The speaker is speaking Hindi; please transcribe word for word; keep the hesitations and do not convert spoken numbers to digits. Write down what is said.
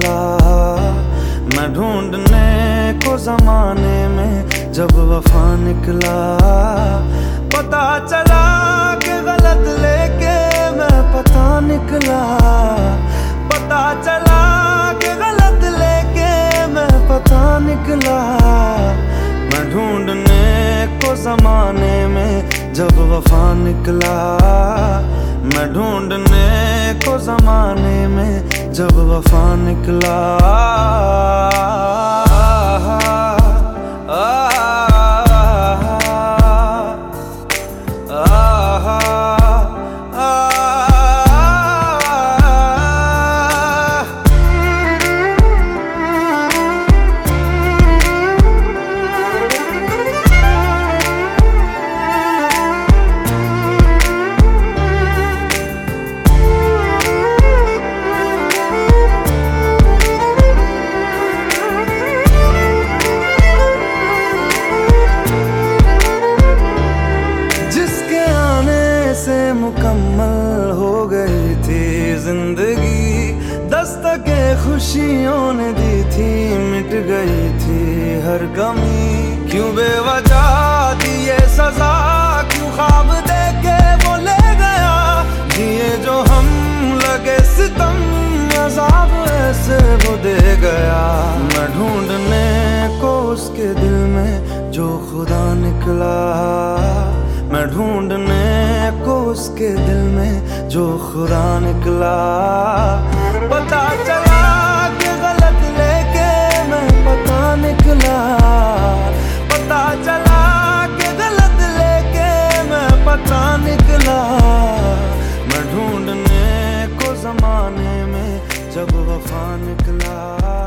निकला, मैं ढूंढने को जमाने में जब वफा निकला। पता चला कि गलत लेके मैं पता निकला, पता चला कि गलत लेके मैं पता निकला। मैं ढूंढने को जमाने में जब वफा निकला, मैं ढूंढने को जमाने में जब वफा निकला। से मुकम्मल हो गई थी जिंदगी, दस्तके खुशियों ने दी थी, मिट गई थी हर कमी। क्यों बेवजह दी ये सजा, क्यों ख्वाब देके वो ले गया, जिए जो हम लगे सितम, अज़ाब ऐसे वो दे गया। मैं ढूंढने को उसके दिल में जो खुदा निकला, मैं ढूंढने को उसके दिल में जो खुदा निकला। पता चला कि गलत लेके मैं पता निकला, पता चला कि गलत लेके मैं पता निकला। मैं ढूंढने को जमाने में जब वफा निकला।